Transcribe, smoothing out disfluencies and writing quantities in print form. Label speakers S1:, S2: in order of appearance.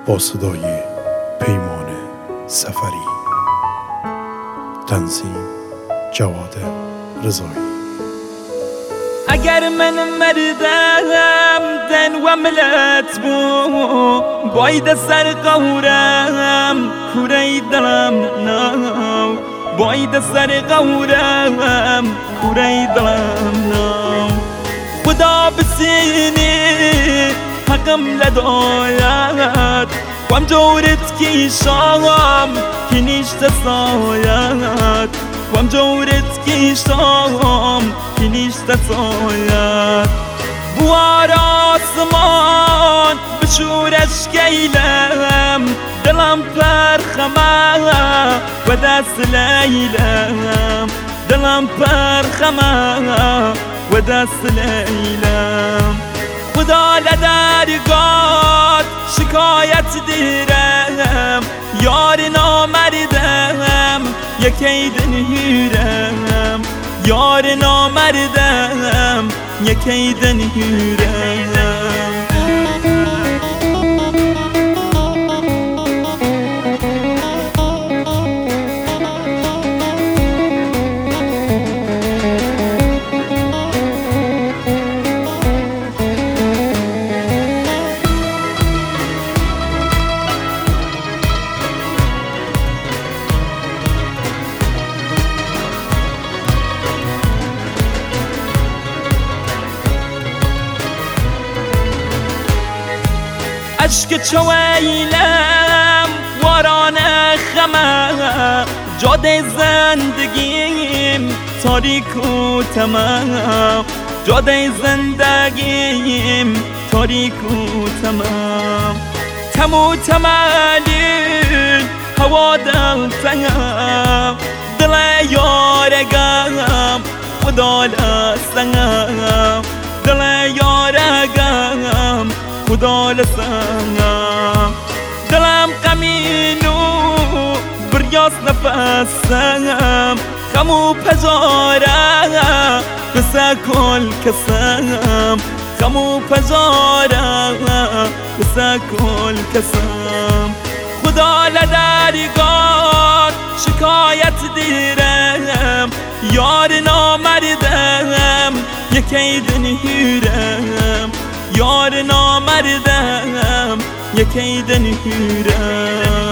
S1: با صدای پیمان سفری. تنظیم جواد رضایی.
S2: اگر من مردم دن و ملت بو باید سر قورم کوره دلم نو باید سر قورم کوره دلم نو خدا بسینی حقم لداید وام جورت کی شام کی نیشت ساید وام جورت کی شام کی نیشت ساید بوار آسمان بشورش کیلم دلم پرخمه و دست لیلم دلم پرخمه و دست لیلم خدا لدرگاه شکایت دیرم یار نامردم یکی دنهیرم یار نامردم یکی دنهیرم عشق چویلم واران خمه جاده زندگیم تاریک و تمام جاده زندگیم تاریک و تمام تمو تمالی هوا دلتم دل یارگم خدا لسنم دل یارگم خدا لسنم دلم غمینو بریاس نفسم خمو پزارم بسه کل کسم خمو پزارم بسه کل کسم خدا لدرگاه شکایت دیرم یار نامردم یکی دنهیرم یار نامردم یکی دنهیرم